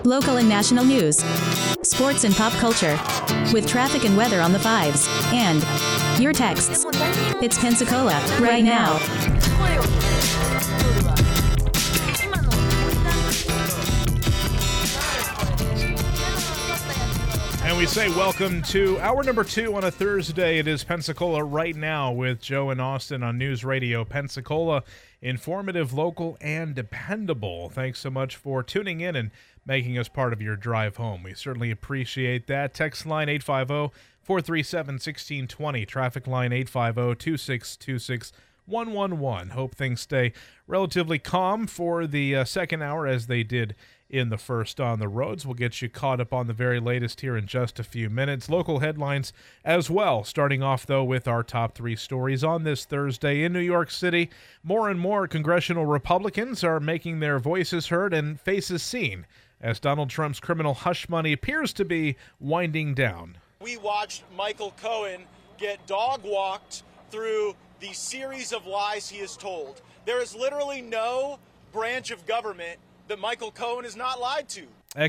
Local and national news, sports and pop culture, with traffic and weather on the fives, and your texts. It's Pensacola, right now. And we say welcome to hour number 2 on a Thursday. It is Pensacola Right Now with Joe and Austin on News Radio Pensacola. Informative, local, and dependable. Thanks so much for tuning in and making us part of your drive home. We certainly appreciate that. Text line 850-437-1620. Traffic line 850-2626-111. Hope things stay relatively calm for the second hour as they did in the first on the roads. We'll get you caught up on the very latest here in just a few minutes. Local headlines as well. Starting off, though, with our top 3 stories on this Thursday. In New York City, more and more congressional Republicans are making their voices heard and faces seen as Donald Trump's criminal hush money appears to be winding down. We watched Michael Cohen get dog-walked through the series of lies he has told. There is literally no branch of government that Michael Cohen is not lied to.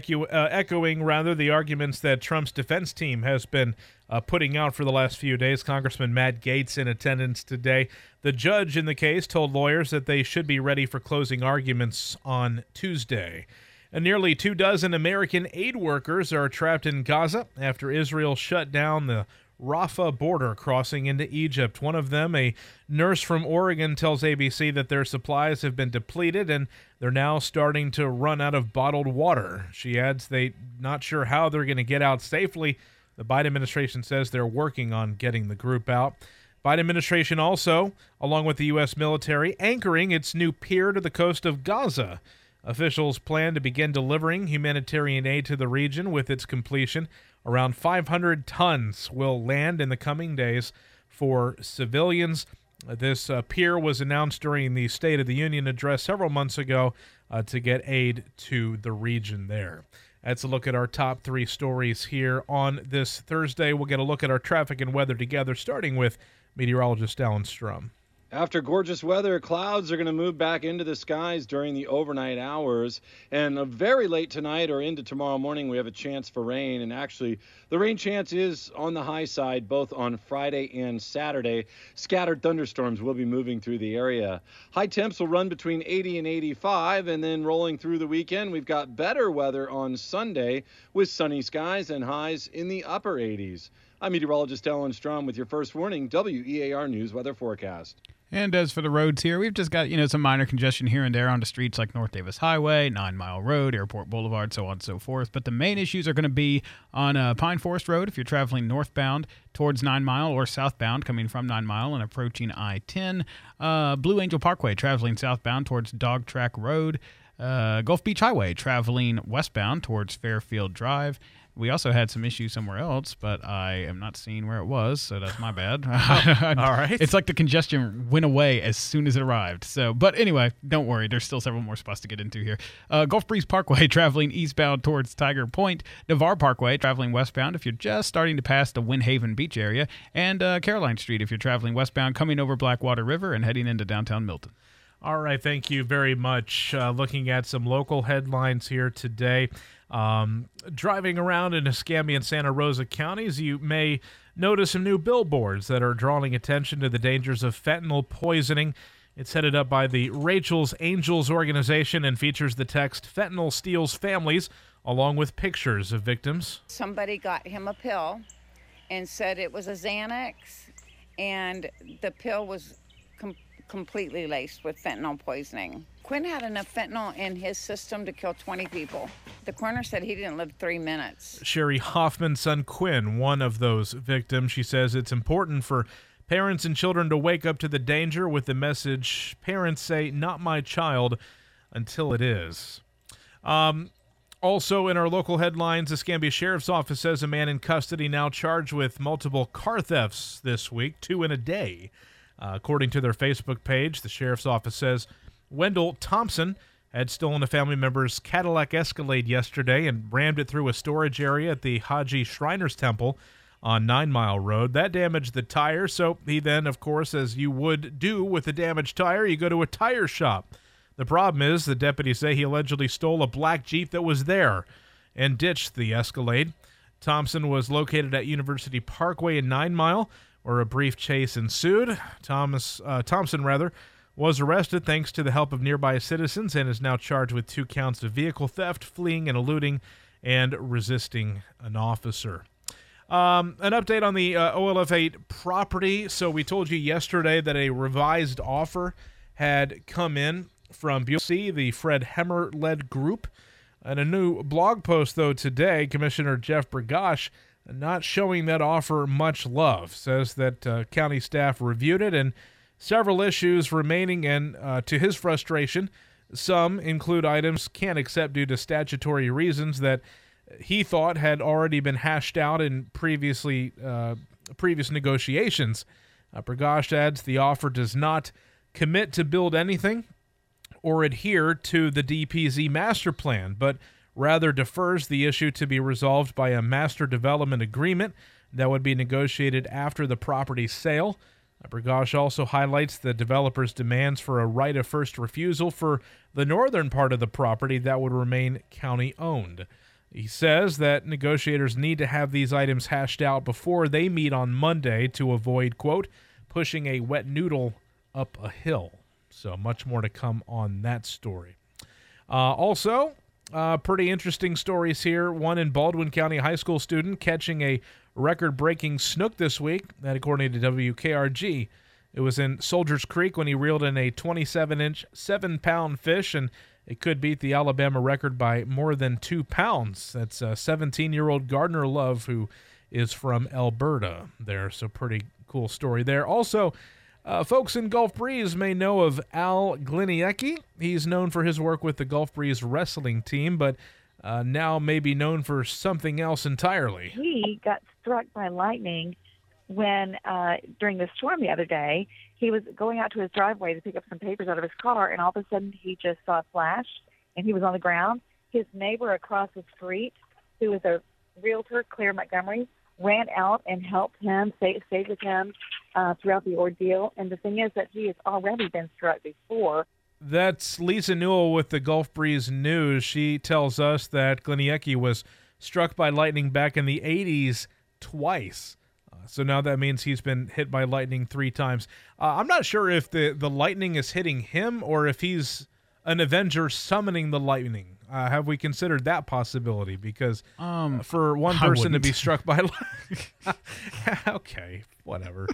Echoing the arguments that Trump's defense team has been putting out for the last few days. Congressman Matt Gaetz in attendance today. The judge in the case told lawyers that they should be ready for closing arguments on Tuesday. And nearly 24 American aid workers are trapped in Gaza after Israel shut down the Rafah border crossing into Egypt. One of them, a nurse from Oregon, tells ABC that their supplies have been depleted and they're now starting to run out of bottled water. She adds they're not sure how they're going to get out safely. The Biden administration says they're working on getting the group out. Biden administration also, along with the U.S. military, anchoring its new pier to the coast of Gaza. Officials plan to begin delivering humanitarian aid to the region with its completion. Around 500 tons will land in the coming days for civilians. This pier was announced during the State of the Union address several months ago to get aid to the region there. That's a look at our top 3 stories here on this Thursday. We'll get a look at our traffic and weather together, starting with meteorologist Alan Strum. After gorgeous weather, clouds are going to move back into the skies during the overnight hours. And very late tonight or into tomorrow morning, we have a chance for rain. And actually, the rain chance is on the high side, both on Friday and Saturday. Scattered thunderstorms will be moving through the area. High temps will run between 80 and 85. And then rolling through the weekend, we've got better weather on Sunday with sunny skies and highs in the upper 80s. I'm meteorologist Alan Strum with your first warning WEAR News weather forecast. And as for the roads here, we've just got, some minor congestion here and there onto streets like North Davis Highway, 9 Mile Road, Airport Boulevard, so on and so forth. But the main issues are going to be on Pine Forest Road if you're traveling northbound towards 9 Mile or southbound coming from 9 Mile and approaching I-10. Blue Angel Parkway traveling southbound towards Dog Track Road. Gulf Beach Highway traveling westbound towards Fairfield Drive. We also had some issues somewhere else, but I am not seeing where it was, so that's my bad. All right. It's like the congestion went away as soon as it arrived. But anyway, don't worry. There's still several more spots to get into here. Gulf Breeze Parkway traveling eastbound towards Tiger Point. Navarre Parkway traveling westbound if you're just starting to pass the Windhaven Beach area. And Caroline Street if you're traveling westbound coming over Blackwater River and heading into downtown Milton. All right, thank you very much. Looking at some local headlines here today. Driving around in Escambia and Santa Rosa counties, you may notice some new billboards that are drawing attention to the dangers of fentanyl poisoning. It's headed up by the Rachel's Angels organization and features the text, "Fentanyl steals families," along with pictures of victims. Somebody got him a pill and said it was a Xanax, and the pill was completely laced with fentanyl poisoning. Quinn had enough fentanyl in his system to kill 20 people. The coroner said he didn't live 3 minutes. Sherry Hoffman's son Quinn, one of those victims. She says it's important for parents and children to wake up to the danger with the message, parents say, "Not my child," until it is. Also in our local headlines, the Escambia Sheriff's Office says a man in custody now charged with multiple car thefts this week, 2 in a day. According to their Facebook page, the Sheriff's Office says Wendell Thompson had stolen a family member's Cadillac Escalade yesterday and rammed it through a storage area at the Haji Shriners Temple on 9 Mile Road. That damaged the tire, so he then, of course, as you would do with a damaged tire, you go to a tire shop. The problem is, the deputies say he allegedly stole a black Jeep that was there. and ditched the Escalade. Thompson was located at University Parkway in 9 Mile, where a brief chase ensued. Thompson was arrested thanks to the help of nearby citizens and is now charged with 2 counts of vehicle theft, fleeing and eluding, and resisting an officer. An update on the OLF8 property. So we told you yesterday that a revised offer had come in from BC, the Fred Hemmer-led group. And a new blog post, though, today, Commissioner Jeff Bergosh, not showing that offer much love, says that county staff reviewed it and several issues remaining, and to his frustration, some include items can't accept due to statutory reasons that he thought had already been hashed out in previous negotiations. Bergosh adds the offer does not commit to build anything or adhere to the DPZ master plan, but rather defers the issue to be resolved by a master development agreement that would be negotiated after the property sale. Bergosh also highlights the developer's demands for a right of first refusal for the northern part of the property that would remain county-owned. He says that negotiators need to have these items hashed out before they meet on Monday to avoid, quote, pushing a wet noodle up a hill. So much more to come on that story. Also, pretty interesting stories here. One in Baldwin County high school student catching a record-breaking snook this week, that according to WKRG. It was in Soldiers Creek when he reeled in a 27-inch, 7-pound fish, and it could beat the Alabama record by more than 2 pounds. That's 17-year-old Gardner Love, who is from Alberta there. So pretty cool story there. Also, folks in Gulf Breeze may know of Al Gliniecki. He's known for his work with the Gulf Breeze wrestling team, but now may be known for something else entirely. He got struck by lightning when, during the storm the other day, he was going out to his driveway to pick up some papers out of his car, and all of a sudden he just saw a flash, and he was on the ground. His neighbor across the street, who was a realtor, Claire Montgomery, ran out and helped him, stayed with him throughout the ordeal. And the thing is that he has already been struck before. That's Lisa Newell with the Gulf Breeze News. She tells us that Gliniecki was struck by lightning back in the 80s twice. So now that means he's been hit by lightning 3 times. I'm not sure if the lightning is hitting him or if he's an Avenger summoning the lightning. Have we considered that possibility? Because for one person to be struck by lightning... Okay, whatever.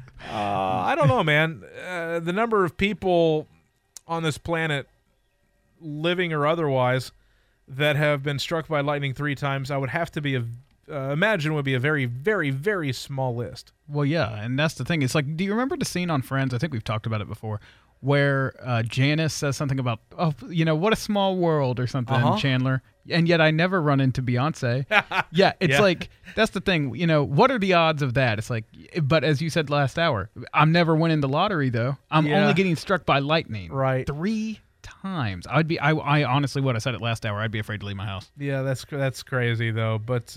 I don't know, man. The number of people on this planet, living or otherwise, that have been struck by lightning 3 times, I would have to be imagine would be a very, very, very small list. Well, yeah, and that's the thing. It's like, do you remember the scene on Friends? I think we've talked about it before, where Janice says something about, what a small world or something, Chandler. And yet I never run into Beyonce. Yeah, it's like, that's the thing. What are the odds of that? It's like, but as you said last hour, I'm never winning the lottery, though. I'm only getting struck by lightning. Right. 3 times. I honestly, what I said it last hour, I'd be afraid to leave my house. Yeah, that's crazy, though. But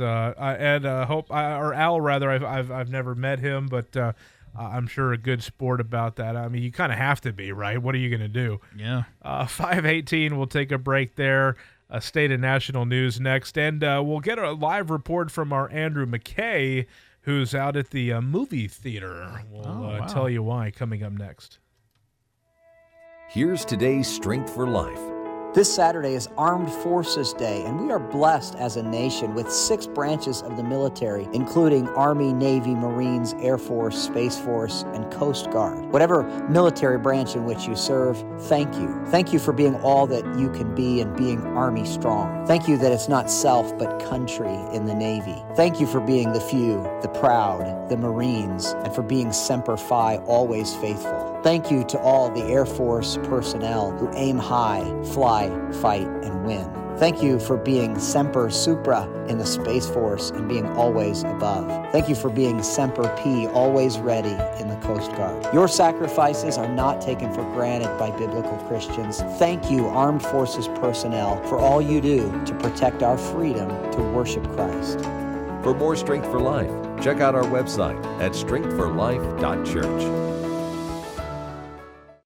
Al, rather, I've never met him, but I'm sure a good sport about that. I mean, you kind of have to be, right? What are you going to do? Yeah. 5:18, we'll take a break there. State and national news next. And we'll get a live report from our Andrew McKay, who's out at the movie theater. We'll tell you why coming up next. Here's today's Strength for Life. This Saturday is Armed Forces Day, and we are blessed as a nation with 6 branches of the military, including Army, Navy, Marines, Air Force, Space Force, and Coast Guard. Whatever military branch in which you serve, thank you. Thank you for being all that you can be and being Army strong. Thank you that it's not self but country in the Navy. Thank you for being the few, the proud, the Marines, and for being Semper Fi, always faithful. Thank you to all the Air Force personnel who aim high, fly, fight, and win. Thank you for being Semper Supra in the Space Force and being always above. Thank you for being Semper P, always ready in the Coast Guard. Your sacrifices are not taken for granted by biblical Christians. Thank you, Armed Forces personnel, for all you do to protect our freedom to worship Christ. For more Strength for Life, check out our website at strengthforlife.church.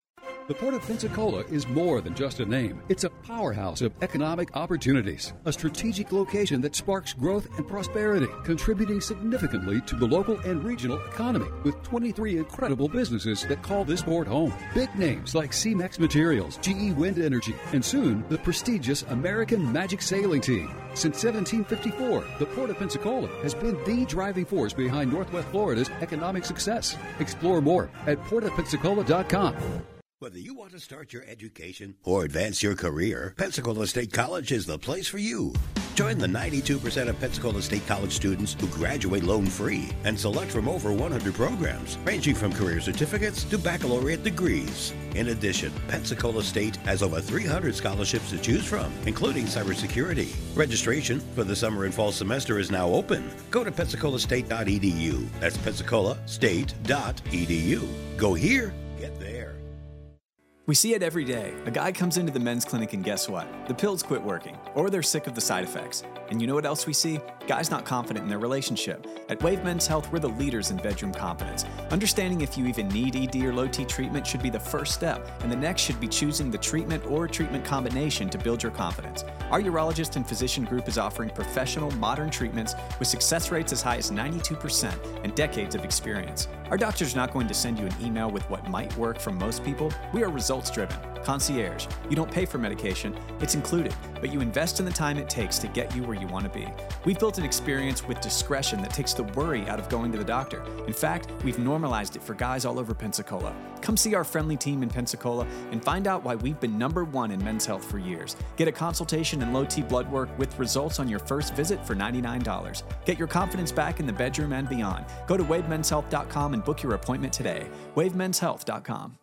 The Port of Pensacola is more than just a name. It's a powerhouse of economic opportunities, a strategic location that sparks growth and prosperity, contributing significantly to the local and regional economy, with 23 incredible businesses that call this port home. Big names like CMEX Materials, GE Wind Energy, and soon the prestigious American Magic Sailing Team. Since 1754, the Port of Pensacola has been the driving force behind Northwest Florida's economic success. Explore more at portofpensacola.com. Whether you want to start your education or advance your career, Pensacola State College is the place for you. Join the 92% of Pensacola State College students who graduate loan-free and select from over 100 programs, ranging from career certificates to baccalaureate degrees. In addition, Pensacola State has over 300 scholarships to choose from, including cybersecurity. Registration for the summer and fall semester is now open. Go to pensacolastate.edu. That's pensacolastate.edu. Go here, get there. We see it every day. A guy comes into the men's clinic and guess what? The pills quit working, or they're sick of the side effects. And you know what else we see? Guys not confident in their relationship. At Wave Men's Health, we're the leaders in bedroom confidence. Understanding if you even need ED or low T treatment should be the first step, and the next should be choosing the treatment or treatment combination to build your confidence. Our urologist and physician group is offering professional, modern treatments with success rates as high as 92% and decades of experience. Our doctor's not going to send you an email with what might work for most people. We are results-driven. Concierge. You don't pay for medication, it's included, but you invest in the time it takes to get you where you want to be. We've built an experience with discretion that takes the worry out of going to the doctor. In fact, we've normalized it for guys all over Pensacola. Come see our friendly team in Pensacola and find out why we've been #1 in men's health for years. Get a consultation and low T blood work with results on your first visit for $99. Get your confidence back in the bedroom and beyond. Go to wavemenshealth.com and book your appointment today. wavemenshealth.com.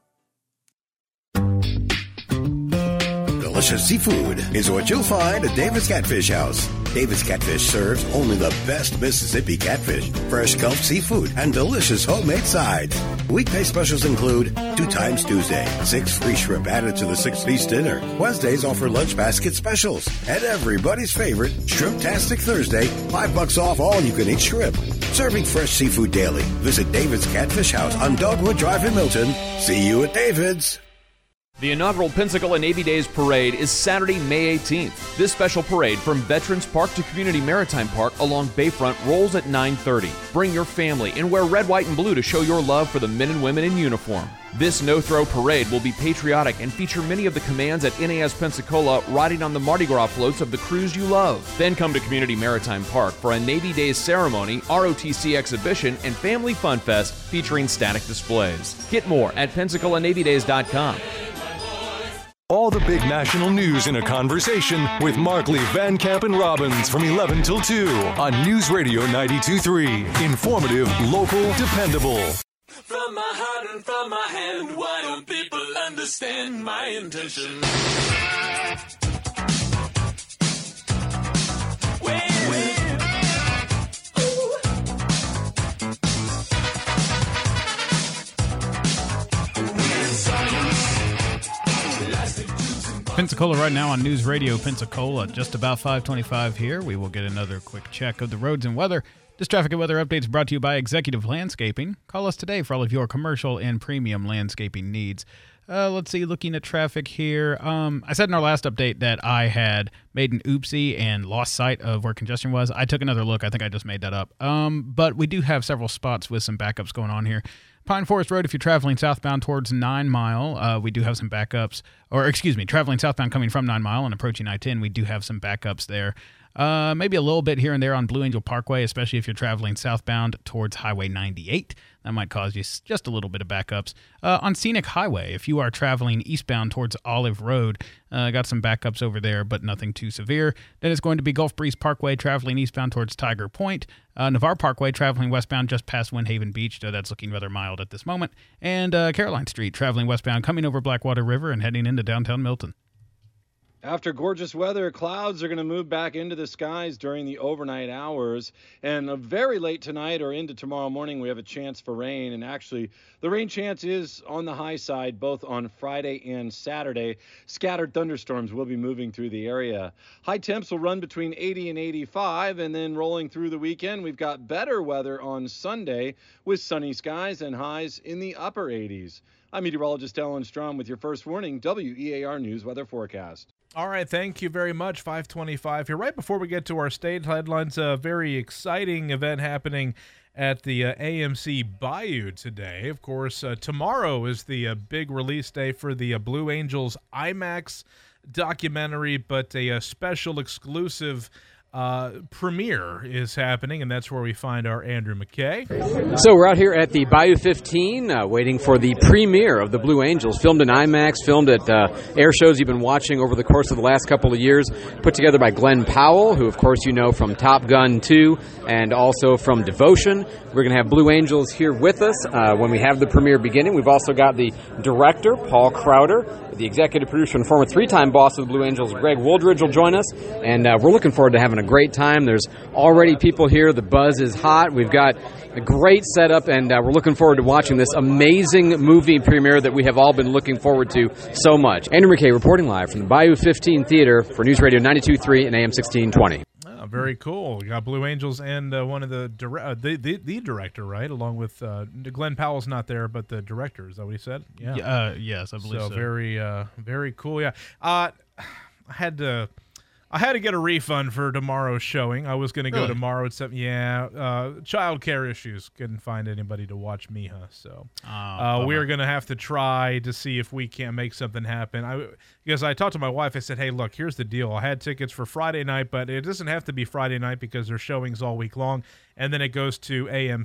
Delicious seafood is what you'll find at David's Catfish House. David's Catfish serves only the best Mississippi catfish, fresh Gulf seafood, and delicious homemade sides. Weekday specials include 2 times Tuesday, 6 free shrimp added to the 6-piece dinner. Wednesdays offer lunch basket specials. And everybody's favorite, Shrimptastic Thursday, $5 off all you-can-eat shrimp. Serving fresh seafood daily. Visit David's Catfish House on Dogwood Drive in Milton. See you at David's. The inaugural Pensacola Navy Days Parade is Saturday, May 18th. This special parade from Veterans Park to Community Maritime Park along Bayfront rolls at 9:30. Bring your family and wear red, white, and blue to show your love for the men and women in uniform. This no-throw parade will be patriotic and feature many of the commands at NAS Pensacola riding on the Mardi Gras floats of the crews you love. Then come to Community Maritime Park for a Navy Days ceremony, ROTC exhibition, and Family Fun Fest featuring static displays. Get more at PensacolaNavyDays.com. All the big national news in a conversation with Markley, Van Camp, and Robbins from 11 till 2 on News Radio 92.3. Informative, local, dependable. From my heart and from my hand, why don't people understand my intention? Pensacola right now on News Radio Pensacola, just about 5:25 here. We will get another quick check of the roads and weather. This traffic and weather update is brought to you by Executive Landscaping. Call us today for all of your commercial and premium landscaping needs. Let's see, looking at traffic here. I said in our last update that I had made an oopsie and lost sight of where congestion was. I took another look. I think I just made that up. But we do have several spots with some backups going on here. Pine Forest Road, if you're traveling southbound towards 9 Mile, we do have some backups. Traveling southbound coming from 9 Mile and approaching I-10, we do have some backups there. Maybe a little bit here and there on Blue Angel Parkway, especially if you're traveling southbound towards Highway 98. That might cause you just a little bit of backups. On Scenic Highway, if you are traveling eastbound towards Olive Road, got some backups over there, but nothing too severe. Then it's going to be Gulf Breeze Parkway traveling eastbound towards Tiger Point. Navarre Parkway traveling westbound just past Windhaven Beach, though that's looking rather mild at this moment. And Caroline Street traveling westbound coming over Blackwater River and heading into downtown Milton. After gorgeous weather, clouds are going to move back into the skies during the overnight hours. And very late tonight or into tomorrow morning, we have a chance for rain. And actually, the rain chance is on the high side, both on Friday and Saturday. Scattered thunderstorms will be moving through the area. High temps will run between 80 and 85. And then rolling through the weekend, we've got better weather on Sunday with sunny skies and highs in the upper 80s. I'm meteorologist Alan Strom with your first warning WEAR News weather forecast. All right, thank you very much. 5:25 here. Right before we get to our state headlines, a very exciting event happening at the AMC Bayou today. Of course, tomorrow is the big release day for the Blue Angels IMAX documentary, but a special exclusive premiere is happening, and that's where we find our Andrew McKay. So we're out here at the Bayou 15, waiting for the premiere of the Blue Angels, filmed in IMAX, filmed at air shows you've been watching over the course of the last couple of years, put together by Glenn Powell, who of course you know from Top Gun 2 and also from Devotion. We're going to have Blue Angels here with us when we have the premiere beginning. We've also got the director, Paul Crowder, the executive producer and former three-time boss of the Blue Angels, Greg Wooldridge, will join us, and we're looking forward to having a great time. There's already people here. The buzz is hot. We've got a great setup, and we're looking forward to watching this amazing movie premiere that we have all been looking forward to so much. Andrew McKay reporting live from the Bayou 15 Theater for News Radio 92.3 and AM 1620. Very cool. We got Blue Angels and one of the director, right? Along with Glenn Powell's not there, but the director. Is that what he said? Yeah. Yes, I believe so. Very cool. Yeah. I had to get a refund for tomorrow's showing. I was going to go tomorrow at 7. Yeah, child care issues. Couldn't find anybody to watch Miha, so we're going to have to try to see if we can't make something happen. Because I talked to my wife. I said, hey, look, here's the deal. I had tickets for Friday night, but it doesn't have to be Friday night because there's showings all week long, and then it goes to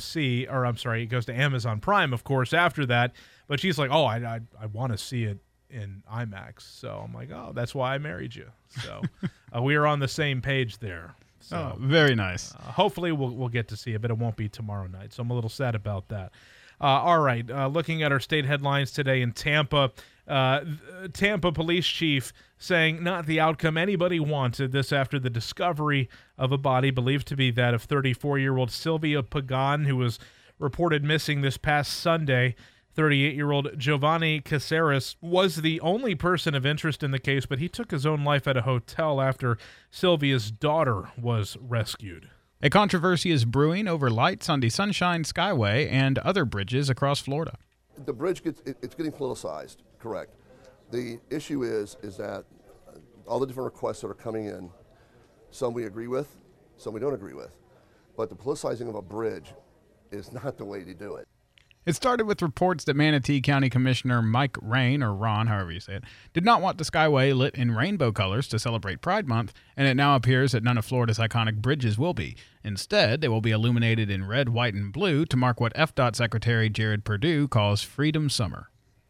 it goes to Amazon Prime, of course, after that. But she's like, oh, I want to see it in IMAX. So I'm like, oh, that's why I married you. So we are on the same page there. So very nice. Hopefully we'll get to see it, but it won't be tomorrow night. So I'm a little sad about that. All right, looking at our state headlines today in Tampa, Tampa police chief saying not the outcome anybody wanted. This after the discovery of a body believed to be that of 34-year-old Sylvia Pagan, who was reported missing this past Sunday. 38-year-old Giovanni Caceres was the only person of interest in the case, but he took his own life at a hotel after Sylvia's daughter was rescued. A controversy is brewing over lights on the Sunshine Skyway and other bridges across Florida. The bridge it's getting politicized, correct. The issue is that all the different requests that are coming in, some we agree with, some we don't agree with. But the politicizing of a bridge is not the way to do it. It started with reports that Manatee County Commissioner Mike Rain, or Ron, however you say it, did not want the Skyway lit in rainbow colors to celebrate Pride Month, and it now appears that none of Florida's iconic bridges will be. Instead, they will be illuminated in red, white, and blue to mark what FDOT Secretary Jared Perdue calls Freedom Summer.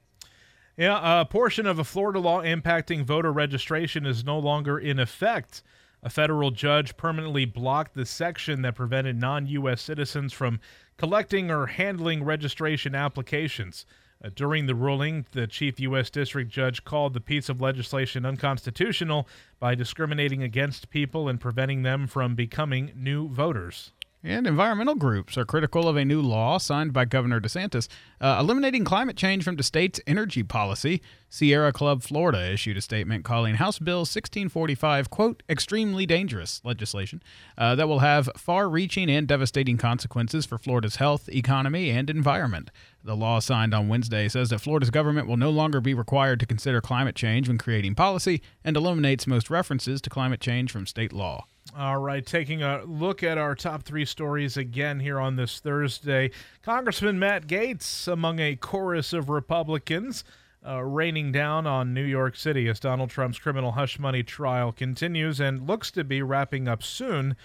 Yeah, a portion of a Florida law impacting voter registration is no longer in effect. A federal judge permanently blocked the section that prevented non-U.S. citizens from collecting or handling registration applications. During the ruling, the chief U.S. district judge called the piece of legislation unconstitutional by discriminating against people and preventing them from becoming new voters. And environmental groups are critical of a new law signed by Governor DeSantis eliminating climate change from the state's energy policy. Sierra Club Florida issued a statement calling House Bill 1645, quote, extremely dangerous legislation that will have far-reaching and devastating consequences for Florida's health, economy, and environment. The law signed on Wednesday says that Florida's government will no longer be required to consider climate change when creating policy and eliminates most references to climate change from state law. All right, taking a look at our top three stories again here on this Thursday. Congressman Matt Gaetz among a chorus of Republicans raining down on New York City as Donald Trump's criminal hush money trial continues and looks to be wrapping up soon.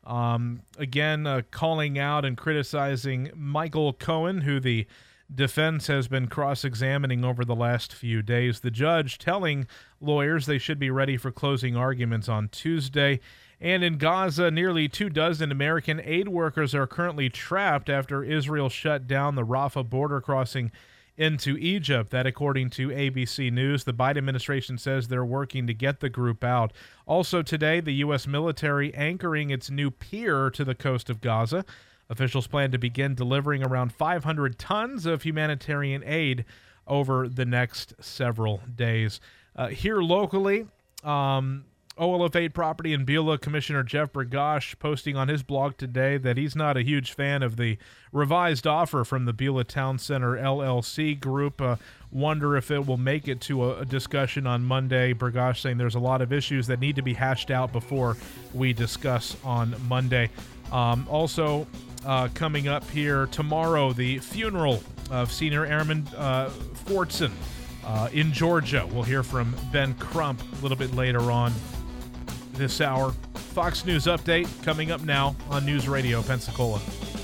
Again, calling out and criticizing Michael Cohen, who the defense has been cross-examining over the last few days. The judge telling lawyers they should be ready for closing arguments on Tuesday. And in Gaza, nearly 24 American aid workers are currently trapped after Israel shut down the Rafah border crossing into Egypt. That, according to ABC News, the Biden administration says they're working to get the group out. Also today, the U.S. military anchoring its new pier to the coast of Gaza. Officials plan to begin delivering around 500 tons of humanitarian aid over the next several days. Here locally, OLF8 property in Beulah Commissioner Jeff Bergosh posting on his blog today that he's not a huge fan of the revised offer from the Beulah Town Center LLC group. Wonder if it will make it to a discussion on Monday. Bergosh saying there's a lot of issues that need to be hashed out before we discuss on Monday. Also coming up here tomorrow, the funeral of Senior Airman Fortson in Georgia. We'll hear from Ben Crump a little bit later on this hour. Fox News Update coming up now on News Radio Pensacola.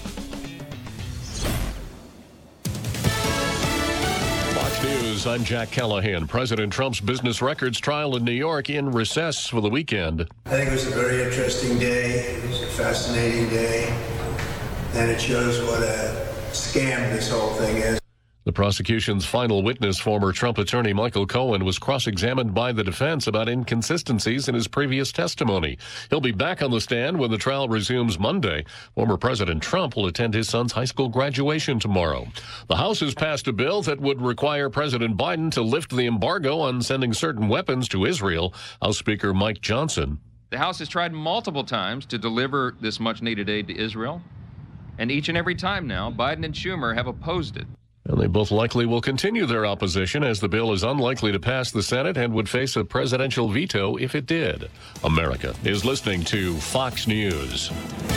Fox News, I'm Jack Callahan. President Trump's business records trial in New York in recess for the weekend. I think it was a very interesting day. It was a fascinating day. And it shows what a scam this whole thing is. The prosecution's final witness, former Trump attorney Michael Cohen, was cross-examined by the defense about inconsistencies in his previous testimony. He'll be back on the stand when the trial resumes Monday. Former President Trump will attend his son's high school graduation tomorrow. The House has passed a bill that would require President Biden to lift the embargo on sending certain weapons to Israel. House Speaker Mike Johnson. The House has tried multiple times to deliver this much-needed aid to Israel, and each and every time now, Biden and Schumer have opposed it. And they both likely will continue their opposition, as the bill is unlikely to pass the Senate and would face a presidential veto if it did. America is listening to Fox News.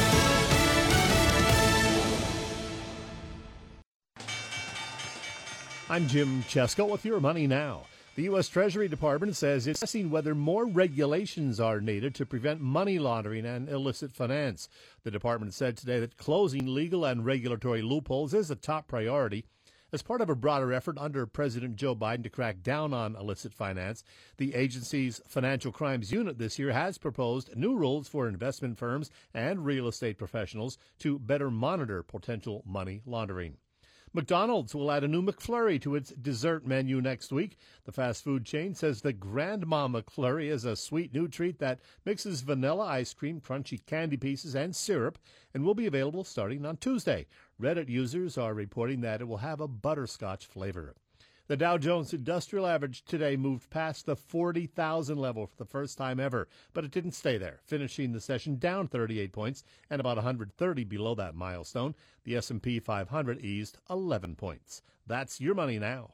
I'm Jim Chesko with your Money Now. The U.S. Treasury Department says it's assessing whether more regulations are needed to prevent money laundering and illicit finance. The department said today that closing legal and regulatory loopholes is a top priority. As part of a broader effort under President Joe Biden to crack down on illicit finance, the agency's Financial Crimes Unit this year has proposed new rules for investment firms and real estate professionals to better monitor potential money laundering. McDonald's will add a new McFlurry to its dessert menu next week. The fast food chain says the Grandma McFlurry is a sweet new treat that mixes vanilla ice cream, crunchy candy pieces, and syrup, and will be available starting on Tuesday. Reddit users are reporting that it will have a butterscotch flavor. The Dow Jones Industrial Average today moved past the 40,000 level for the first time ever, but it didn't stay there, finishing the session down 38 points and about 130 below that milestone. The S&P 500 eased 11 points. That's your Money Now.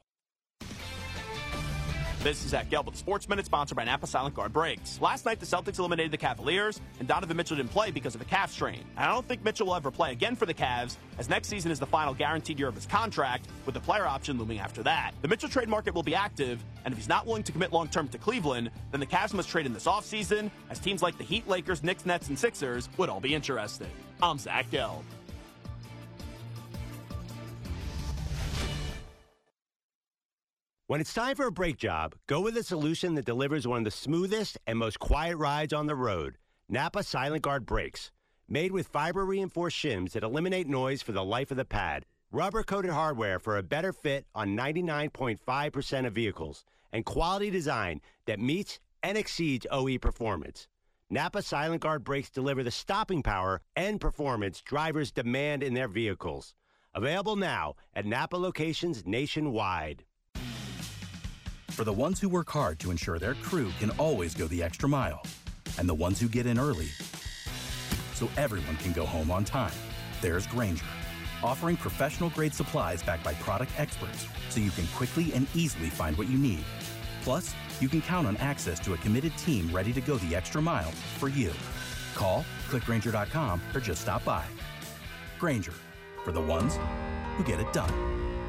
This is Zach Gelb with Sports Minute, sponsored by Napa Silent Guard Brakes. Last night, the Celtics eliminated the Cavaliers, and Donovan Mitchell didn't play because of a calf strain. And I don't think Mitchell will ever play again for the Cavs, as next season is the final guaranteed year of his contract, with the player option looming after that. The Mitchell trade market will be active, and if he's not willing to commit long-term to Cleveland, then the Cavs must trade in this offseason, as teams like the Heat, Lakers, Knicks, Nets, and Sixers would all be interested. I'm Zach Gelb. When it's time for a brake job, go with a solution that delivers one of the smoothest and most quiet rides on the road. Napa Silent Guard Brakes. Made with fiber-reinforced shims that eliminate noise for the life of the pad. Rubber-coated hardware for a better fit on 99.5% of vehicles. And quality design that meets and exceeds OE performance. Napa Silent Guard Brakes deliver the stopping power and performance drivers demand in their vehicles. Available now at Napa locations nationwide. For the ones who work hard to ensure their crew can always go the extra mile, and the ones who get in early so everyone can go home on time, there's Grainger, offering professional-grade supplies backed by product experts so you can quickly and easily find what you need. Plus, you can count on access to a committed team ready to go the extra mile for you. Call, click Grainger.com, or just stop by. Grainger, for the ones who get it done.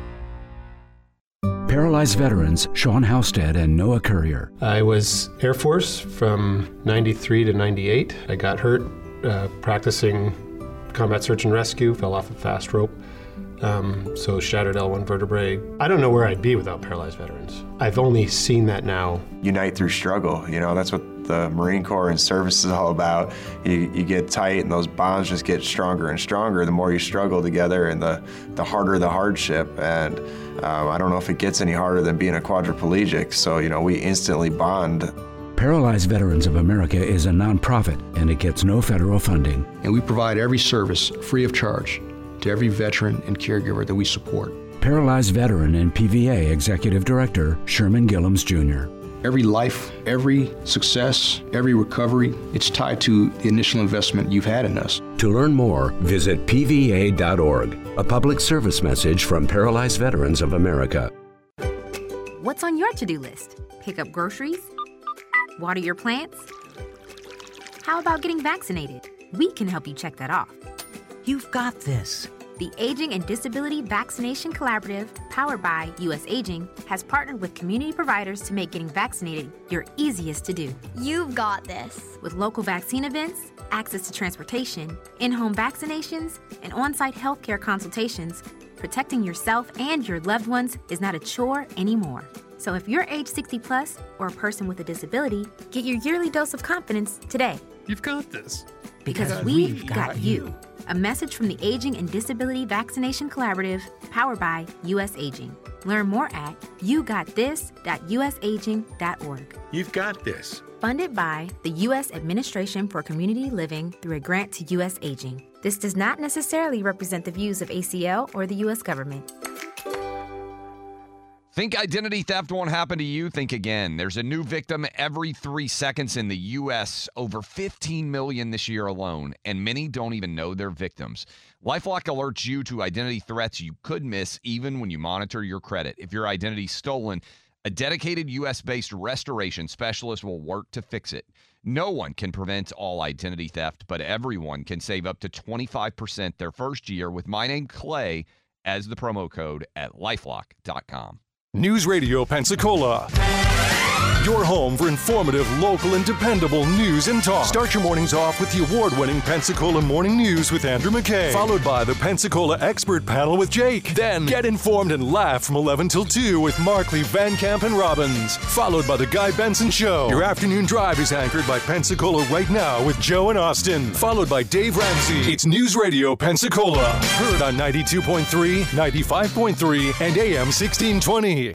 Paralyzed veterans Sean Halstead and Noah Courier. I was Air Force from 93 to 98. I got hurt practicing combat search and rescue, fell off a fast rope, so shattered L1 vertebrae. I don't know where I'd be without paralyzed veterans. I've only seen that now. Unite through struggle, that's what the Marine Corps and service is all about. You get tight and those bonds just get stronger and stronger the more you struggle together, and the harder the hardship. And I don't know if it gets any harder than being a quadriplegic, so we instantly bond. Paralyzed Veterans of America is a nonprofit, and it gets no federal funding. And we provide every service free of charge to every veteran and caregiver that we support. Paralyzed Veteran and PVA Executive Director Sherman Gillums Jr. Every life, every success, every recovery, it's tied to the initial investment you've had in us. To learn more, visit pva.org, a public service message from Paralyzed Veterans of America. What's on your to-do list? Pick up groceries? Water your plants? How about getting vaccinated? We can help you check that off. You've got this. The Aging and Disability Vaccination Collaborative, powered by U.S. Aging, has partnered with community providers to make getting vaccinated your easiest to do. You've got this. With local vaccine events, access to transportation, in-home vaccinations, and on-site healthcare consultations, protecting yourself and your loved ones is not a chore anymore. So if you're age 60 plus or a person with a disability, get your yearly dose of confidence today. You've got this. Because we've got you. A message from the Aging and Disability Vaccination Collaborative, powered by U.S. Aging. Learn more at yougotthis.usaging.org. You've got this. Funded by the U.S. Administration for Community Living through a grant to U.S. Aging. This does not necessarily represent the views of ACL or the U.S. government. Think identity theft won't happen to you? Think again. There's a new victim every 3 seconds in the U.S., over 15 million this year alone, and many don't even know they're victims. LifeLock alerts you to identity threats you could miss even when you monitor your credit. If your identity's stolen, a dedicated U.S.-based restoration specialist will work to fix it. No one can prevent all identity theft, but everyone can save up to 25% their first year with my name, Clay, as the promo code at LifeLock.com. News Radio Pensacola. Your home for informative, local, and dependable news and talk. Start your mornings off with the award-winning Pensacola Morning News with Andrew McKay, followed by the Pensacola Expert Panel with Jake. Then get informed and laugh from 11 till 2 with Markley, Van Camp, and Robbins, followed by the Guy Benson Show. Your afternoon drive is anchored by Pensacola Right Now with Joe and Austin, followed by Dave Ramsey. It's News Radio Pensacola, heard on 92.3, 95.3, and AM 1620.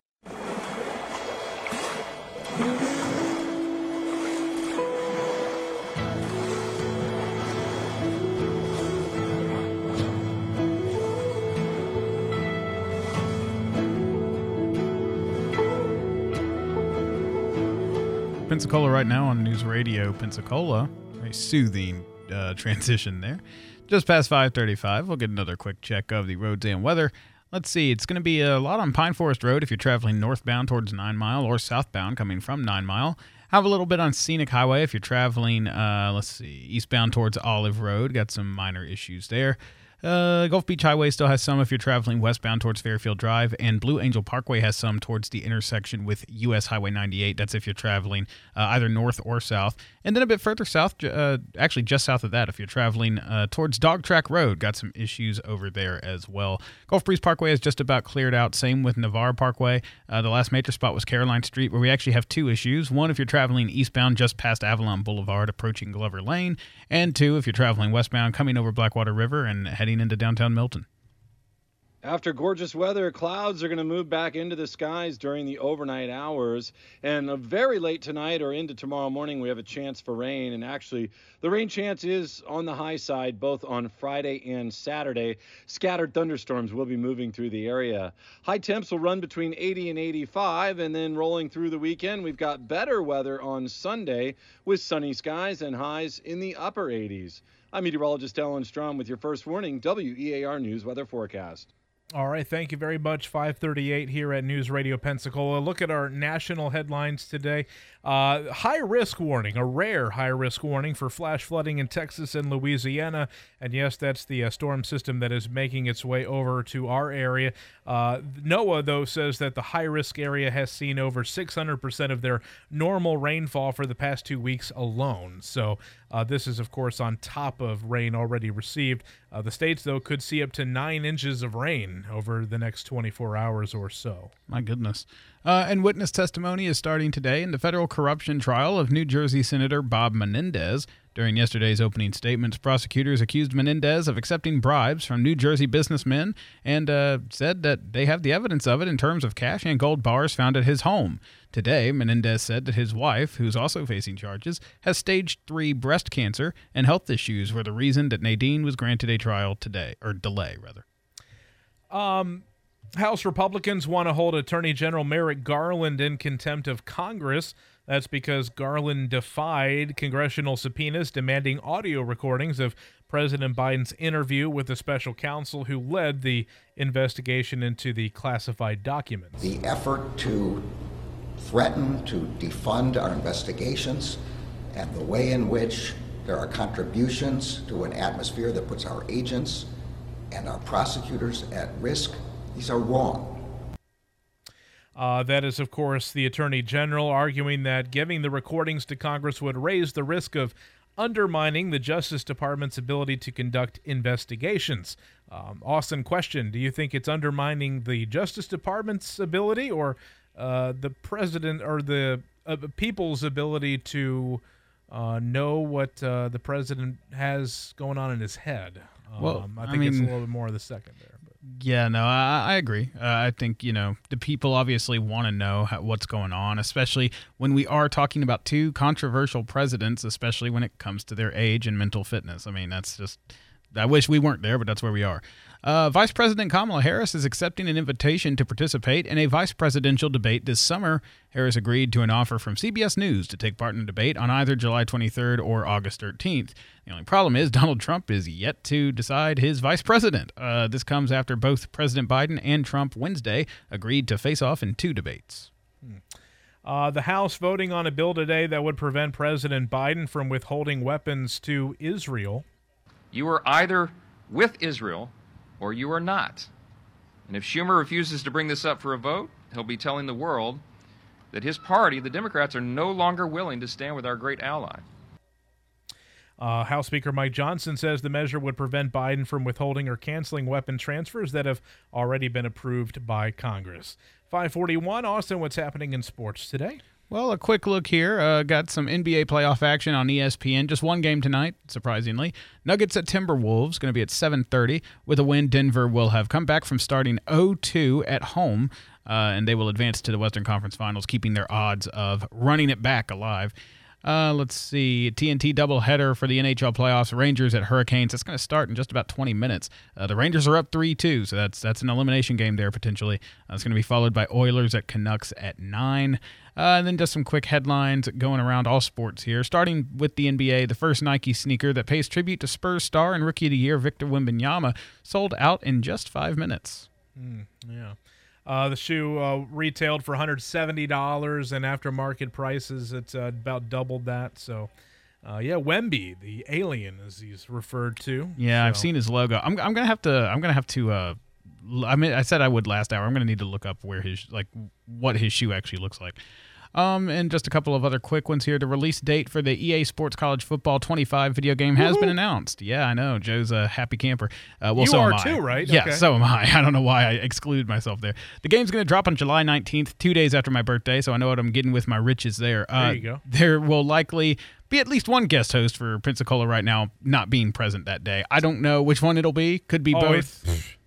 Pensacola right now on News Radio Pensacola. Very soothing transition there. Just past 5:35. We'll get another quick check of the roads and weather. Let's see. It's going to be a lot on Pine Forest Road if you're traveling northbound towards 9 Mile or southbound coming from 9 Mile. Have a little bit on Scenic Highway if you're traveling, eastbound towards Olive Road. Got some minor issues there. Gulf Beach Highway still has some if you're traveling westbound towards Fairfield Drive, and Blue Angel Parkway has some towards the intersection with U.S. Highway 98. That's if you're traveling either north or south. And then a bit further south, actually just south of that, if you're traveling towards Dog Track Road, got some issues over there as well. Gulf Breeze Parkway is just about cleared out. Same with Navarre Parkway. The last major spot was Caroline Street, where we actually have two issues. One, if you're traveling eastbound just past Avalon Boulevard, approaching Glover Lane. And two, if you're traveling westbound, coming over Blackwater River and heading into downtown Milton. After gorgeous weather, clouds are going to move back into the skies during the overnight hours. And very late tonight or into tomorrow morning, we have a chance for rain. And actually, the rain chance is on the high side, both on Friday and Saturday. Scattered thunderstorms will be moving through the area. High temps will run between 80 and 85. And then rolling through the weekend, we've got better weather on Sunday with sunny skies and highs in the upper 80s. I'm meteorologist Alan Strom with your first warning WEAR News Weather Forecast. All right, thank you very much. 5:38 here at News Radio Pensacola. Look at our national headlines today. High-risk warning, a rare high-risk warning for flash flooding in Texas and Louisiana. And yes, that's the storm system that is making its way over to our area. NOAA, though, says that the high-risk area has seen over 600% of their normal rainfall for the past 2 weeks alone. So this is, of course, on top of rain already received. The states, though, could see up to 9 inches of rain over the next 24 hours or so. My goodness. And witness testimony is starting today in the federal corruption trial of New Jersey Senator Bob Menendez. During yesterday's opening statements, prosecutors accused Menendez of accepting bribes from New Jersey businessmen and said that they have the evidence of it in terms of cash and gold bars found at his home. Today, Menendez said that his wife, who's also facing charges, has stage 3 breast cancer, and health issues were the reason that Nadine was granted a trial today, or delay, rather. House Republicans want to hold Attorney General Merrick Garland in contempt of Congress. That's because Garland defied congressional subpoenas demanding audio recordings of President Biden's interview with the special counsel who led the investigation into the classified documents. The effort to threaten to defund our investigations and the way in which there are contributions to an atmosphere that puts our agents and our prosecutors at risk, these are wrong. That is, of course, the Attorney General arguing that giving the recordings to Congress would raise the risk of undermining the Justice Department's ability to conduct investigations. Austin, question, do you think it's undermining the Justice Department's ability or the president or the people's ability to know what the president has going on in his head? I think it's a little bit more of the second there. Yeah, no, I agree. I think, the people obviously want to know what's going on, especially when we are talking about two controversial presidents, especially when it comes to their age and mental fitness. I mean, that's just, I wish we weren't there, but that's where we are. Vice President Kamala Harris is accepting an invitation to participate in a vice presidential debate this summer. Harris agreed to an offer from CBS News to take part in a debate on either July 23rd or August 13th. The only problem is Donald Trump is yet to decide his vice president. This comes after both President Biden and Trump Wednesday agreed to face off in two debates. The House voting on a bill today that would prevent President Biden from withholding weapons to Israel. You are either with Israel or you are not. And if Schumer refuses to bring this up for a vote, he'll be telling the world that his party, the Democrats, are no longer willing to stand with our great ally. House Speaker Mike Johnson says the measure would prevent Biden from withholding or canceling weapon transfers that have already been approved by Congress. 541, Austin, what's happening in sports today? Well, a quick look here. Got some NBA playoff action on ESPN. Just one game tonight, surprisingly. Nuggets at Timberwolves, going to be at 7:30. With a win, Denver will have come back from starting 0-2 at home, and they will advance to the Western Conference Finals, keeping their odds of running it back alive. Let's see. TNT doubleheader for the NHL playoffs. Rangers at Hurricanes. That's going to start in just about 20 minutes. The Rangers are up 3-2, so that's an elimination game there potentially. It's going to be followed by Oilers at Canucks at 9. And then just some quick headlines going around all sports here. Starting with the NBA, the first Nike sneaker that pays tribute to Spurs star and Rookie of the Year Victor Wembanyama sold out in just 5 minutes. Yeah. The shoe retailed for $170, and after market prices, it's about doubled that. So, Wemby, the alien, as he's referred to. Yeah, so. I've seen his logo. I'm gonna have to. I said I would last hour. I'm gonna need to look up where what his shoe actually looks like. And just a couple of other quick ones here. The release date for the EA Sports College Football 25 video game has been announced. Yeah, I know. Joe's a happy camper. You so are am I. too, right? Yeah, okay. So am I. I don't know why I excluded myself there. The game's going to drop on July 19th, 2 days after my birthday, so I know what I'm getting with my riches there. There you go. There will likely be at least one guest host for Pensacola right now not being present that day. I don't know which one it'll be. Could be both.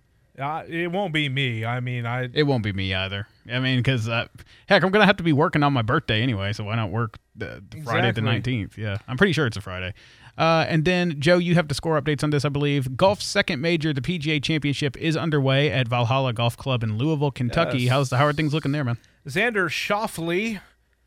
It won't be me. It won't be me either. I mean, because, heck, I'm going to have to be working on my birthday anyway, so why not work the Friday the 19th? Yeah, I'm pretty sure it's a Friday. And then, Joe, you have the score updates on this, I believe. Golf's second major, the PGA Championship, is underway at Valhalla Golf Club in Louisville, Kentucky. Yes. How are things looking there, man? Xander Schauffele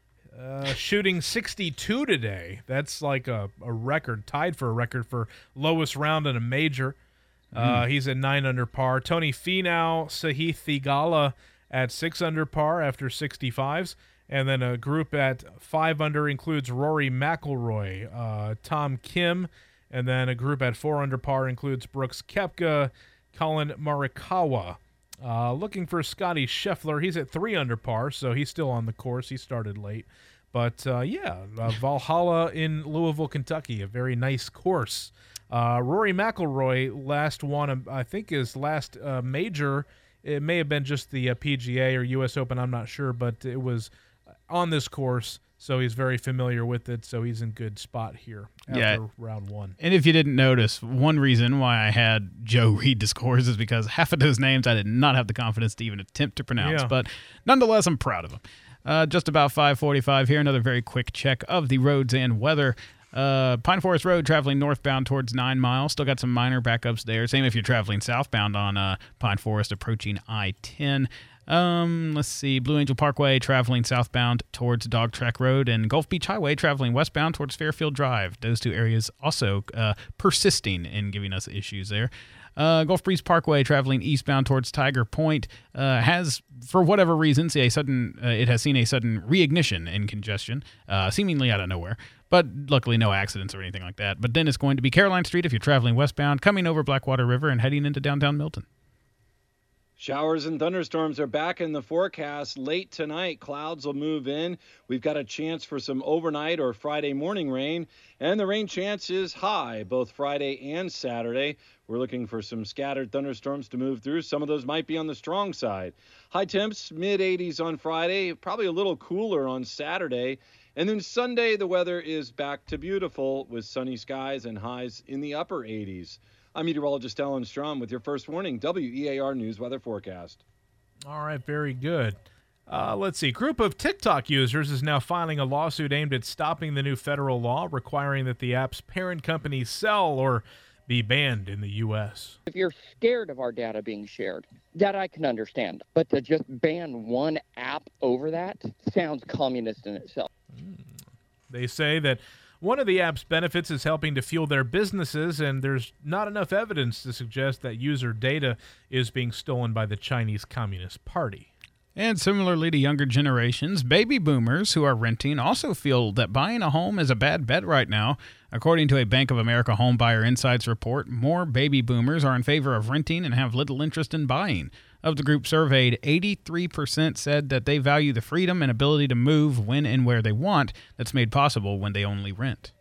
shooting 62 today. That's like a record, tied for a record for lowest round in a major. He's at 9 under par. Tony Finau, Sahith Theegala at 6 under par after 65s. And then a group at 5 under includes Rory McIlroy, Tom Kim. And then a group at 4 under par includes Brooks Koepka, Colin Morikawa. Looking for Scotty Scheffler. He's at 3 under par, so he's still on the course. He started late. But, Valhalla in Louisville, Kentucky, a very nice course. Rory McIlroy last won, I think his last major, it may have been just the PGA or U.S. Open, I'm not sure, but it was on this course, so he's very familiar with it, so he's in good spot here after round one. And if you didn't notice, one reason why I had Joe read the scores is because half of those names I did not have the confidence to even attempt to pronounce, but nonetheless, I'm proud of them. Just about 5:45 here, another very quick check of the roads and weather. Pine Forest Road traveling northbound towards 9 Mile. Still got some minor backups there. Same if you're traveling southbound on Pine Forest approaching I-10. Let's see. Blue Angel Parkway traveling southbound towards Dog Track Road, and Gulf Beach Highway traveling westbound towards Fairfield Drive. Those two areas also persisting in giving us issues there. Gulf Breeze Parkway traveling eastbound towards Tiger Point has, for whatever reasons, it has seen a sudden reignition in congestion, seemingly out of nowhere. But luckily no accidents or anything like that. But then it's going to be Caroline Street if you're traveling westbound, coming over Blackwater River and heading into downtown Milton. Showers and thunderstorms are back in the forecast late tonight. Clouds will move in. We've got a chance for some overnight or Friday morning rain, and the rain chance is high both Friday and Saturday. We're looking for some scattered thunderstorms to move through. Some of those might be on the strong side. High temps, mid-80s on Friday, probably a little cooler on Saturday. And then Sunday, the weather is back to beautiful with sunny skies and highs in the upper 80s. I'm meteorologist Alan Strom with your first warning, WEAR News Weather Forecast. All right, very good. Let's see. Group of TikTok users is now filing a lawsuit aimed at stopping the new federal law requiring that the app's parent company sell or be banned in the U.S. If you're scared of our data being shared, that I can understand. But to just ban one app over that sounds communist in itself. They say that one of the app's benefits is helping to fuel their businesses, and there's not enough evidence to suggest that user data is being stolen by the Chinese Communist Party. And similarly to younger generations, baby boomers who are renting also feel that buying a home is a bad bet right now. According to a Bank of America Home Buyer Insights report, more baby boomers are in favor of renting and have little interest in buying. Of the group surveyed, 83% said that they value the freedom and ability to move when and where they want that's made possible when they only rent.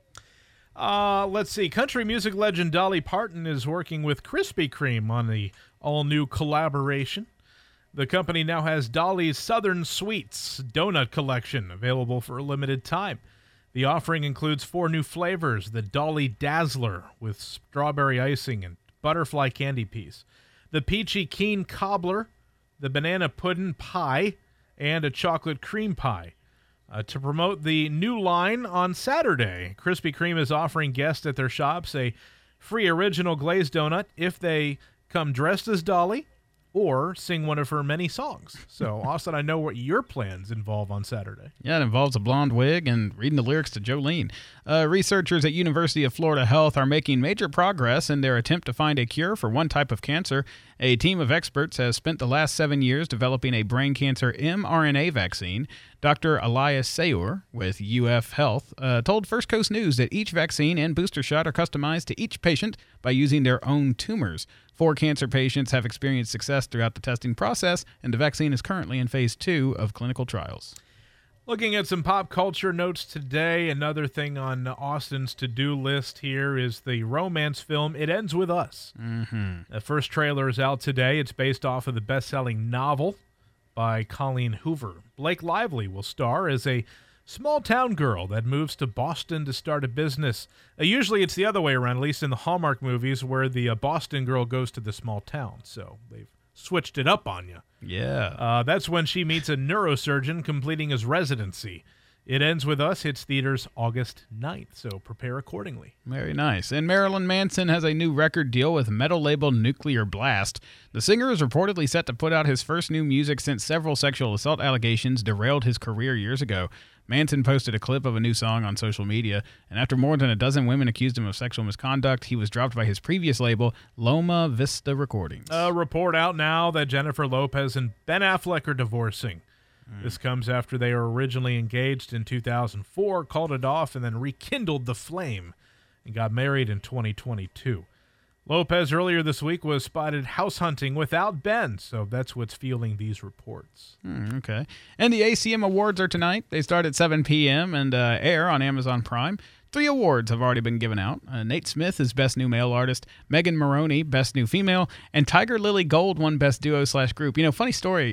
Let's see. Country music legend Dolly Parton is working with Krispy Kreme on the all-new collaboration. The company now has Dolly's Southern Sweets donut collection available for a limited time. The offering includes 4 new flavors: the Dolly Dazzler with strawberry icing and butterfly candy piece, the Peachy Keen Cobbler, the Banana Puddin' Pie, and a chocolate cream pie. To promote the new line on Saturday, Krispy Kreme is offering guests at their shops a free original glazed donut if they come dressed as Dolly or sing one of her many songs. So, Austin, I know what your plans involve on Saturday. Yeah, it involves a blonde wig and reading the lyrics to Jolene. Researchers at University of Florida Health are making major progress in their attempt to find a cure for one type of cancer. A team of experts has spent the last 7 years developing a brain cancer mRNA vaccine. Dr. Elias Sayur with UF Health told First Coast News that each vaccine and booster shot are customized to each patient by using their own tumors. 4 cancer patients have experienced success throughout the testing process, and the vaccine is currently in phase 2 of clinical trials. Looking at some pop culture notes today, another thing on Austin's to-do list here is the romance film It Ends With Us. Mm-hmm. The first trailer is out today. It's based off of the best-selling novel by Colleen Hoover. Blake Lively will star as a small-town girl that moves to Boston to start a business. Usually it's the other way around, at least in the Hallmark movies, where the Boston girl goes to the small town. So they've switched it up on you. Yeah. That's when she meets a neurosurgeon completing his residency. It Ends With Us hits theaters August 9th, so prepare accordingly. Very nice. And Marilyn Manson has a new record deal with metal label Nuclear Blast. The singer is reportedly set to put out his first new music since several sexual assault allegations derailed his career years ago. Manson posted a clip of a new song on social media, and after more than a dozen women accused him of sexual misconduct, he was dropped by his previous label, Loma Vista Recordings. A report out now that Jennifer Lopez and Ben Affleck are divorcing. This comes after they were originally engaged in 2004, called it off, and then rekindled the flame and got married in 2022. Lopez earlier this week was spotted house hunting without Ben, so that's what's fueling these reports. Okay. And the ACM Awards are tonight. They start at 7 p.m. and air on Amazon Prime. 3 awards have already been given out. Nate Smith is Best New Male Artist, Megan Moroney, Best New Female, and Tiger Lily Gold won Best Duo/Group. You know, funny story.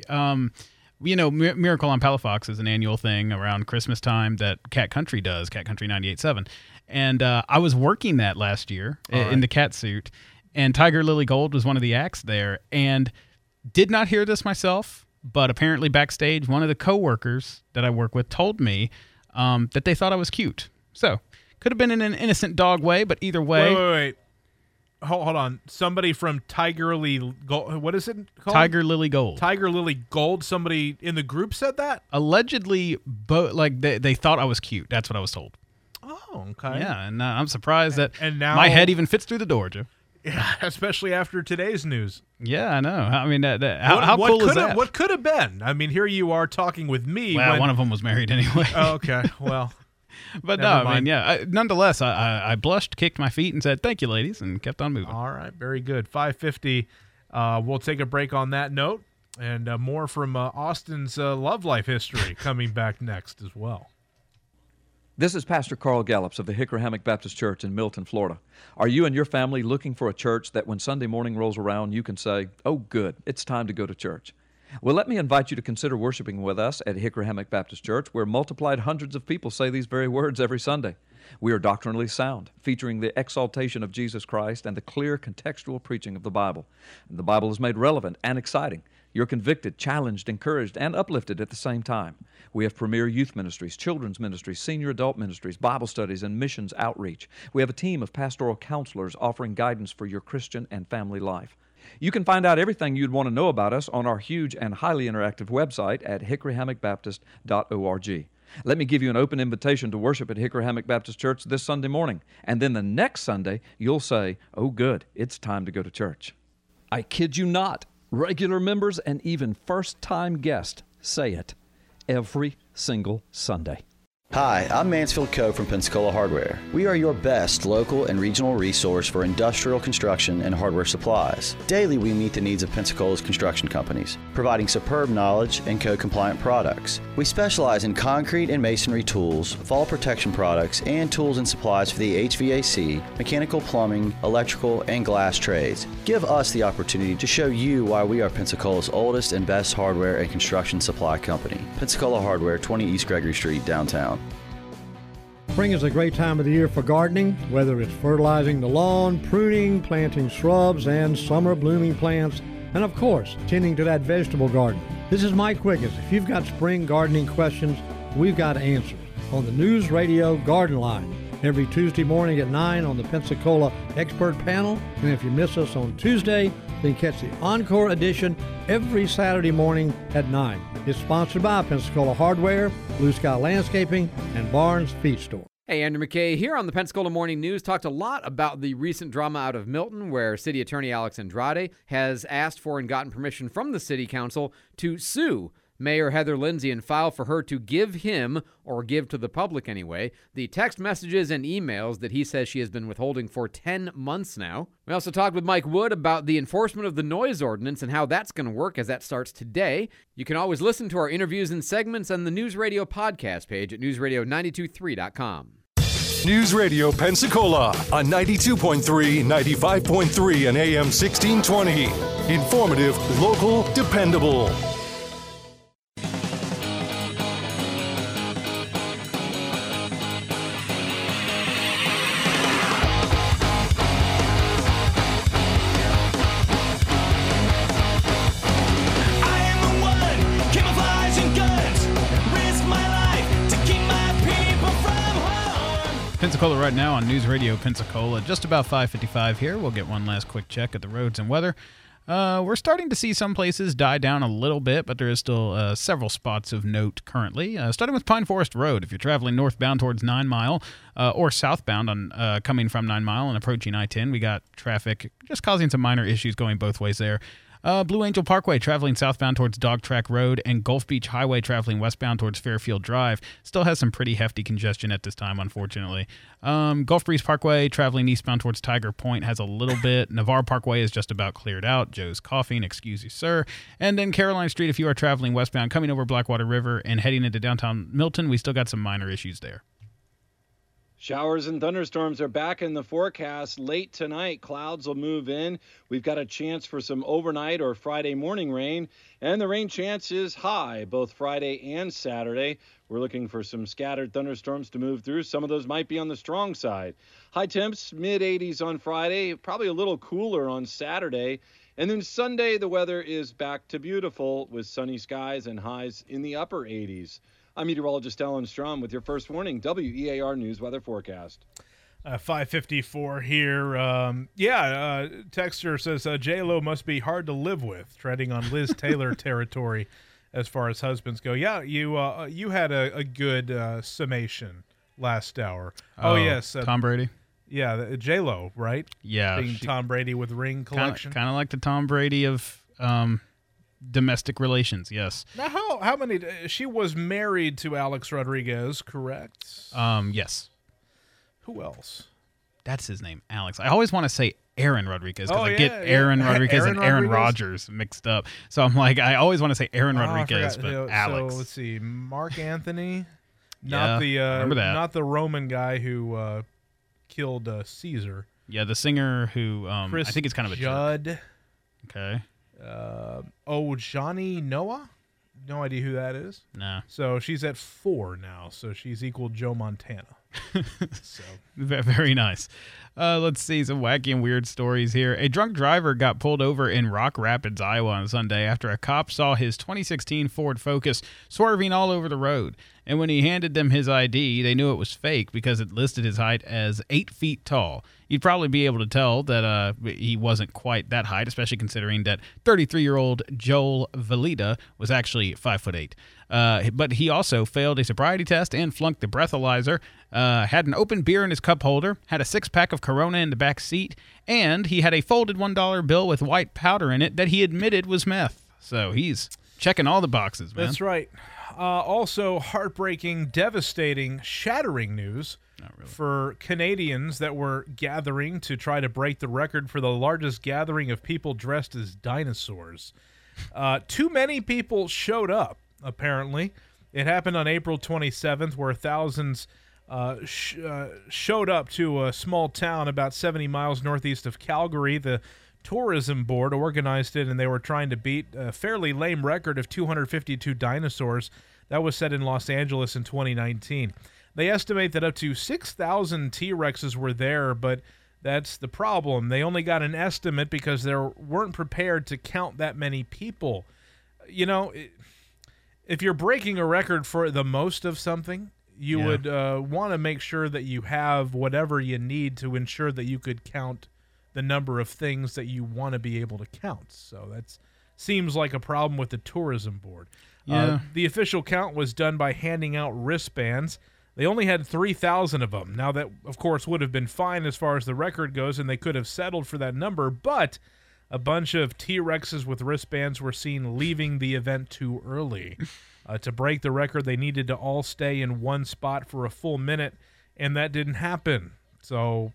Miracle on Palafox is an annual thing around Christmas time that Cat Country does, Cat Country 98.7. And I was working that last year in the cat suit, and Tiger Lily Gold was one of the acts there, and did not hear this myself, but apparently backstage, one of the coworkers that I work with told me that they thought I was cute. So, Could have been in an innocent dog way, but either way. Wait. Hold on. Somebody from Tiger Lily Gold. What is it called? Tiger Lily Gold. Tiger Lily Gold. Somebody in the group said that? Allegedly, they thought I was cute. That's what I was told. Oh, okay. Yeah, and I'm surprised that and now, my head even fits through the door, Joe. Yeah, especially after today's news. Yeah, I know. I mean, how cool is that? What could have been? I mean, here you are talking with me. Well, one of them was married anyway. Oh, okay, well. But no, I mean, yeah. Nonetheless, I blushed, kicked my feet, and said, "Thank you, ladies," and kept on moving. All right, very good. 5:50. We'll take a break on that note, and more from Austin's love life history coming back next as well. This is Pastor Carl Gallups of the Hickory Hammock Baptist Church in Milton, Florida. Are you and your family looking for a church that when Sunday morning rolls around, you can say, "Oh, good, it's time to go to church"? Well, let me invite you to consider worshiping with us at Hickory Hammock Baptist Church, where multiplied hundreds of people say these very words every Sunday. We are doctrinally sound, featuring the exaltation of Jesus Christ and the clear contextual preaching of the Bible. The Bible is made relevant and exciting. You're convicted, challenged, encouraged, and uplifted at the same time. We have premier youth ministries, children's ministries, senior adult ministries, Bible studies, and missions outreach. We have a team of pastoral counselors offering guidance for your Christian and family life. You can find out everything you'd want to know about us on our huge and highly interactive website at hickoryhammockbaptist.org. Let me give you an open invitation to worship at Hickory Hammock Baptist Church this Sunday morning, and then the next Sunday you'll say, "Oh good, it's time to go to church." I kid you not. Regular members and even first-time guests say it every single Sunday. Hi, I'm Mansfield Coe from Pensacola Hardware. We are your best local and regional resource for industrial construction and hardware supplies. Daily, we meet the needs of Pensacola's construction companies, providing superb knowledge and code-compliant products. We specialize in concrete and masonry tools, fall protection products, and tools and supplies for the HVAC, mechanical plumbing, electrical, and glass trades. Give us the opportunity to show you why we are Pensacola's oldest and best hardware and construction supply company. Pensacola Hardware, 20 East Gregory Street, downtown. Spring is a great time of the year for gardening, whether it's fertilizing the lawn, pruning, planting shrubs and summer blooming plants, and of course, tending to that vegetable garden. This is Mike Quiggins. If you've got spring gardening questions, we've got answers on the News Radio Garden Line every Tuesday morning at 9 on the Pensacola Expert Panel. And if you miss us on Tuesday, then catch the Encore edition every Saturday morning at 9. It's sponsored by Pensacola Hardware, Blue Sky Landscaping, and Barnes Feed Store. Hey, Andrew McKay here on the Pensacola Morning News. Talked a lot about the recent drama out of Milton where City Attorney Alex Andrade has asked for and gotten permission from the City Council to sue Mayor Heather Lindsay and file for her to give him, or give to the public anyway, the text messages and emails that he says she has been withholding for 10 months now. We also talked with Mike Wood about the enforcement of the noise ordinance and how that's going to work as that starts today. You can always listen to our interviews and segments on the News Radio podcast page at newsradio923.com. News Radio Pensacola on 92.3, 95.3, and AM 1620. Informative, local, dependable. Pensacola right now on News Radio Pensacola. Just about 5:55 here. We'll get one last quick check at the roads and weather. We're starting to see some places die down a little bit, but there is still several spots of note currently. Starting with Pine Forest Road, if you're traveling northbound towards 9 Mile or southbound on coming from 9 Mile and approaching I-10, we got traffic just causing some minor issues going both ways there. Blue Angel Parkway traveling southbound towards Dog Track Road, and Gulf Beach Highway traveling westbound towards Fairfield Drive still has some pretty hefty congestion at this time, unfortunately. Gulf Breeze Parkway traveling eastbound towards Tiger Point has a little bit. Navarre Parkway is just about cleared out. Joe's coughing, excuse you, sir. And then Caroline Street, if you are traveling westbound, coming over Blackwater River and heading into downtown Milton, we still got some minor issues there. Showers and thunderstorms are back in the forecast. Late tonight, clouds will move in. We've got a chance for some overnight or Friday morning rain, and the rain chance is high both Friday and Saturday. We're looking for some scattered thunderstorms to move through. Some of those might be on the strong side. High temps, mid-80s on Friday, probably a little cooler on Saturday. And then Sunday, the weather is back to beautiful with sunny skies and highs in the upper 80s. I'm meteorologist Ellen Strom with your first warning, WEAR News Weather Forecast. 5:54 here. Texter says J-Lo must be hard to live with, treading on Liz Taylor territory as far as husbands go. Yeah, you had a good summation last hour. Oh yes, Tom Brady. Yeah, J-Lo, right? Yeah, being Tom Brady with ring collection. Kind of like the Tom Brady of domestic relations. Yes. Now, how many? She was married to Alex Rodriguez, correct? Yes. Who else? That's his name, Alex. I always want to say Aaron Rodriguez because I get Aaron Rodriguez and Aaron Rodriguez? Rodgers mixed up. So I'm like, I always want to say Aaron Rodriguez, but Alex. So let's see, Mark Anthony, remember that. Not the Roman guy who killed Caesar. Yeah, the singer who I think it's kind of a Judd. jerk. Okay. Johnny Noah. No idea who that is. No. So she's at 4 now. So she's equal Joe Montana. So very nice. Let's see some wacky and weird stories here. A drunk driver got pulled over in Rock Rapids, Iowa on Sunday after a cop saw his 2016 Ford Focus swerving all over the road. And when he handed them his ID, they knew it was fake because it listed his height as 8 feet tall. You'd probably be able to tell that he wasn't quite that height, especially considering that 33-year-old Joel Valida was actually 5'8". But he also failed a sobriety test and flunked the breathalyzer, had an open beer in his cup holder, had a 6-pack of Corona in the back seat, and he had a folded $1 bill with white powder in it that he admitted was meth. So he's checking all the boxes, man. That's right. Also, heartbreaking, devastating, shattering news for Canadians that were gathering to try to break the record for the largest gathering of people dressed as dinosaurs. Too many people showed up, apparently. It happened on April 27th, where thousands showed up to a small town about 70 miles northeast of Calgary. The Tourism Board organized it, and they were trying to beat a fairly lame record of 252 dinosaurs that was set in Los Angeles in 2019. They estimate that up to 6,000 T-Rexes were there, but that's the problem. They only got an estimate because they weren't prepared to count that many people. You know, if you're breaking a record for the most of something, you would want to make sure that you have whatever you need to ensure that you could count the number of things that you want to be able to count. So that seems like a problem with the Tourism Board. Yeah. The official count was done by handing out wristbands. They only had 3,000 of them. Now, that, of course, would have been fine as far as the record goes, and they could have settled for that number, but a bunch of T-Rexes with wristbands were seen leaving the event too early. To break the record, they needed to all stay in one spot for a full minute, and that didn't happen. So,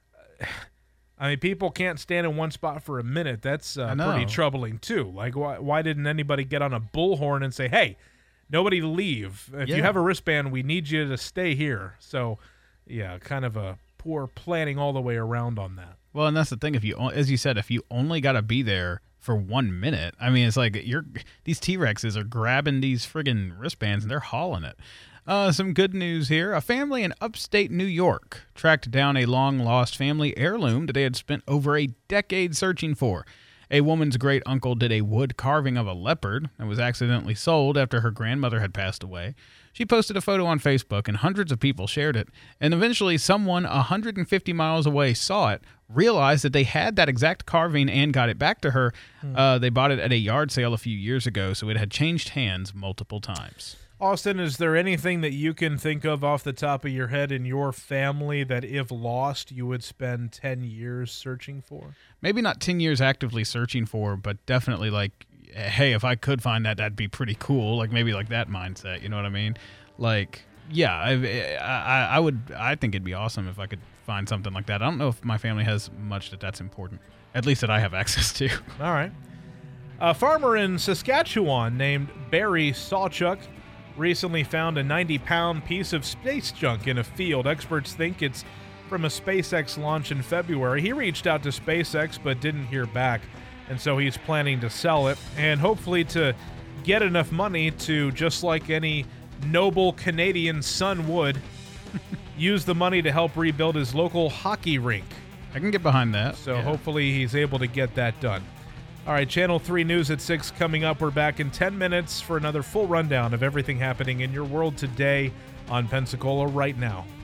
I mean, people can't stand in one spot for a minute. That's pretty troubling, too. Like, why didn't anybody get on a bullhorn and say, hey, nobody leave. If you have a wristband, we need you to stay here. So, yeah, kind of a poor planning all the way around on that. Well, and that's the thing. As you said, if you only got to be there for 1 minute, I mean, it's like these T-Rexes are grabbing these friggin' wristbands and they're hauling it. Some good news here. A family in upstate New York tracked down a long-lost family heirloom that they had spent over a decade searching for. A woman's great-uncle did a wood carving of a leopard that was accidentally sold after her grandmother had passed away. She posted a photo on Facebook, and hundreds of people shared it. And eventually, someone 150 miles away saw it, realized that they had that exact carving, and got it back to her. They bought it at a yard sale a few years ago, so it had changed hands multiple times. Austin, is there anything that you can think of off the top of your head in your family that, if lost, you would spend 10 years searching for? Maybe not 10 years actively searching for, but definitely like, hey, if I could find that, that'd be pretty cool. Like maybe like that mindset, you know what I mean? Like, yeah, I think it'd be awesome if I could find something like that. I don't know if my family has much that's important, at least that I have access to. All right. A farmer in Saskatchewan named Barry Sawchuk recently found a 90-pound piece of space junk in a field. Experts think it's from a SpaceX launch in February. He reached out to SpaceX but didn't hear back, and so he's planning to sell it and hopefully to get enough money to, just like any noble Canadian son would, use the money to help rebuild his local hockey rink. I can get behind that. So hopefully he's able to get that done. All right, Channel 3 News at 6 coming up. We're back in 10 minutes for another full rundown of everything happening in your world today on Pensacola right now.